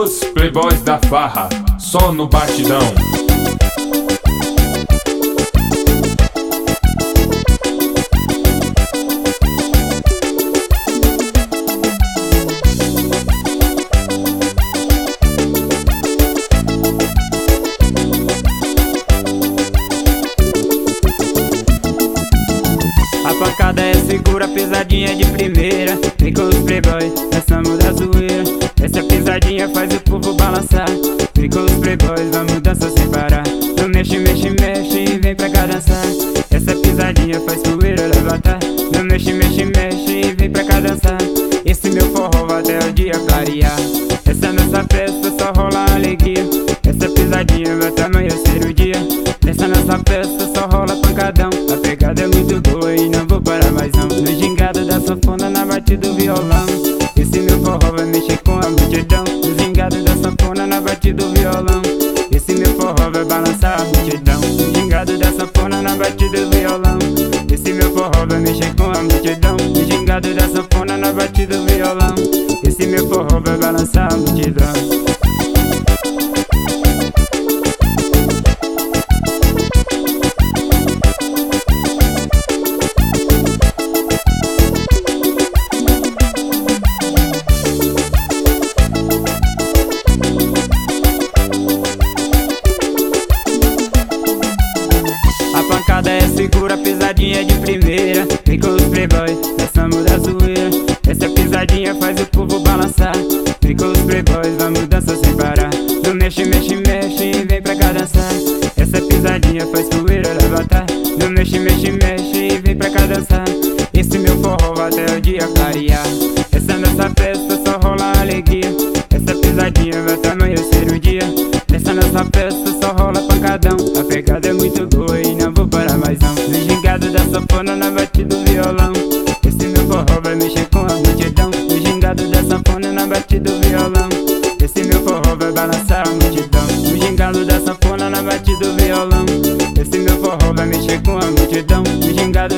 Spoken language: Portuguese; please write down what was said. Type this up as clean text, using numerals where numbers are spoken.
Os playboys da farra, só no batidão. A pancada é segura, pisadinha de primeira. Vem com os playboys, essa muda zoeira. Essa pisadinha faz o povo balançar. Vem com os playboys, vamos dançar sem parar. Não mexe, mexe, mexe, vem pra cá dançar. Essa pisadinha faz poeira levantar. Não mexe, mexe, mexe, vem pra cá dançar. Esse meu forró vai até o dia clarear. Essa nossa festa só rola alegria. Essa pisadinha vai até amanhecer o dia. Nessa nossa festa só rola pancadão. A pegada é muito boa e não vou parar mais não. No gingado da sanfona, na batida do violão. Esse meu forró vai mexer com a multidão. No gingado da sanfona, na batida do violão. Esse meu forró vai balançar a multidão. No gingado da sanfona, na batida do violão. Esse meu forró vai mexer com a multidão. No gingado da sanfona, na batida do violão. Esse meu forró vai balançar a multidão. É segura, pisadinha de primeira. Vem com os playboys, essa muda zoeira. Essa pisadinha faz o povo balançar. Vem com os playboys, vamos dançar sem parar. Não mexe, mexe, mexe, vem pra cá dançar. Essa pisadinha faz poeira levantar. Não mexe, mexe, mexe, vem pra cá dançar. Esse meu forró vai até o dia clarear. Essa nossa festa só rola alegria. Essa pisadinha vai até amanhecer o dia. Nessa nossa festa só rola pancadão. A pegada é muito boa e não vou parar mais não. No gingado da sanfona, na batida do violão. Esse meu forró vai mexer com a multidão. No gingado da sanfona, na batida do violão. Esse meu forró vai balançar a multidão. No gingado da sanfona, na batida do violão. Esse meu forró vai mexer com a multidão. No gingado